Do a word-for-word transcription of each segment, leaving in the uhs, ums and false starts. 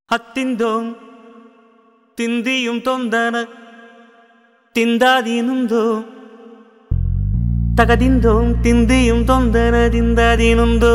ಹತ್ತಿಂದೋಂ ತಿಂದಿಯುಂ ತೊಂದನ ತಿಂದಾದೀನುಂದೋ ತಗದಿಂದೋಂ ತಿಂದಿಯುಂ ತೊಂದನ ತಿಂದಾದೀನುಂದೋ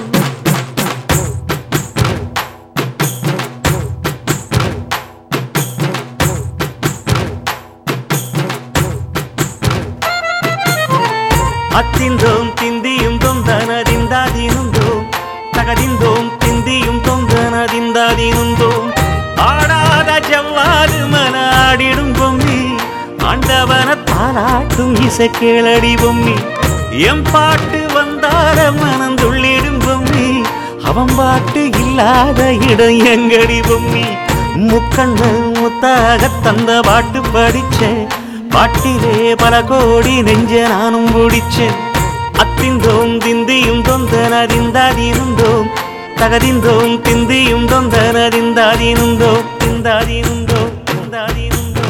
ಹತ್ತಿಂದೋಂ ತಿಂದಿಯುಂ ತೊಂದನ ತಿಂದಾದೀನುಂದೋ ತಗದಿಂದೋಂ ತಿಂದಿಯುಂ ತೊಂದನ ತಿಂದಾದೀನುಂದೋ ஆடாத ஜவ்வாது மன ஆடிடும் பொம்மி ஆண்டவன தாலாட்டும் இசை கேளடி பொம்மி எம் பாட்டு வந்தார மனம் துள்ளிடும் பொம்மி அவன் பாட்டு இல்லாத இடம் எங்கடி பொம்மி முக்கண்ண முத்தாக தந்த பாட்டு படிச்சேன் பாட்டிலே பல கோடி நெஞ்ச நானும் பிடிச்சேன் அத்திந்தோம் திந்தியும் தொந்தன திந்தாதீனுந்தோம் தகதிந்தோம் திந்தியும் தொந்தன திந்தாதீனுந்தோ திந்தாதீனுந்தோ திந்தாதீனுந்தோ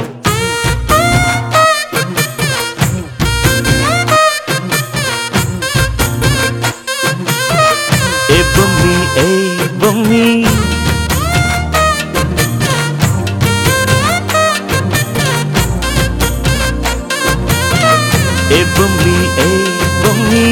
ஏ பொம்மி ஏ பொம்மி ஏ பொம்மி ஏ பொம்மி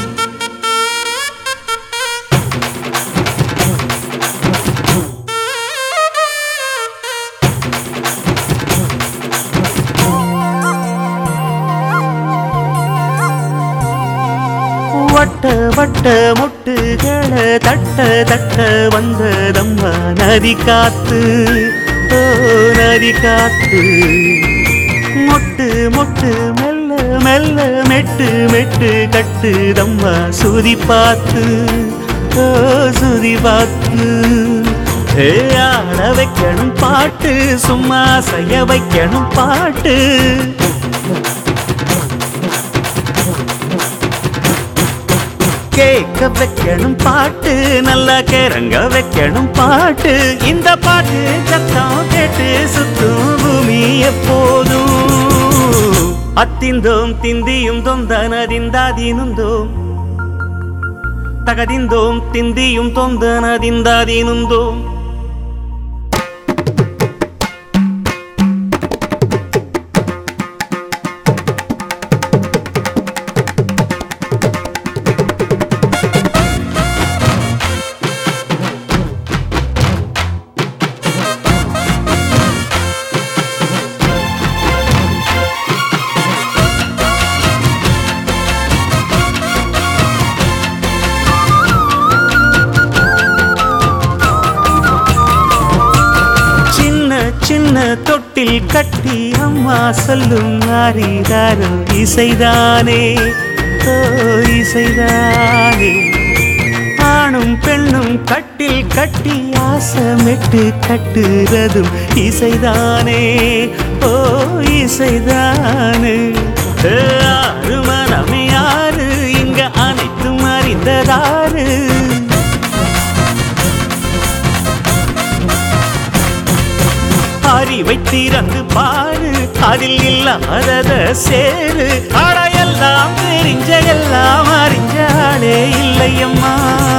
வட்ட வட்ட முட்டுகள தட்ட தட்ட வந்ததம்மா நதி காத்து ஓ நதி காத்து மொட்டு மொட்டு மெல்ல மெல்ல மெட்டு மெட்டு கட்டுதம்மா சுதி பார்த்து ஓ சுதி பார்த்து ஏ ஆட வைக்கணும் பாட்டு சும்மா செய்ய வைக்கணும் பாட்டு கேட்க வைக்கணும் பாட்டு நல்லா கேரங்க வைக்கணும் பாட்டு இந்த பாட்டு சத்தம் கேட்டு சுத்தும் பூமி எப்போதும் அத்திந்தோம் திந்தியும் தொந்தன திந்தாதீனுந்தோம் தகதிந்தோம் திந்தியும் தொந்தன திந்தாதீனுந்தோம் சின்ன தொட்டில் கட்டி அம்மா சொல்லும் ஆரிதாரோ இசைதானே ஓ இசைதானே ஆணும் பெண்ணும் கட்டில் கட்டி ஆசமிட்டு கட்டுறதும் இசைதானே ஓ இசைதானே ஆறு மனமே யாரு இங்க அனைத்தும் அறிந்ததாரு அறிவை திறந்து பாரு அதில் இல்லாதத சேரு அடையெல்லாம் தெரிஞ்ச எல்லாம் அறிஞ்சாலே இல்லையம்மா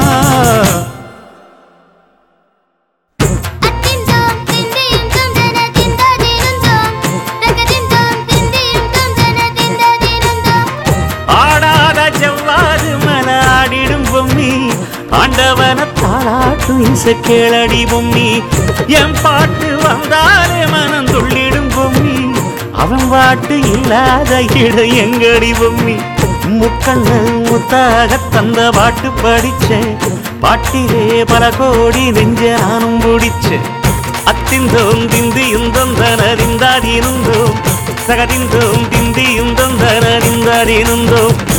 ஆடாத ஜவ்வாது மன ஆடிடும் பொம்மி ஆண்டவன தாலாட்டும் இசை கேளடி பொம்மி என் பாட்டு வந்தாலே மனம் துள்ளிடும் பொம்மி அவன் பாட்டு இல்லாத இடம் எங்கடி பொம்மி முக்கண்ண முத்தாக தந்த பாட்டு படிச்சேன் பாட்டிலே பல கோடி நெஞ்ச நானும் பிடிச்சேன் அத்திந்தோம் திந்தியும் தொந்தன திந்தாதீனுந்தோம் தகதிந்தோம் திந்தியும் தொந்தன திந்தாதீனுந்தோம்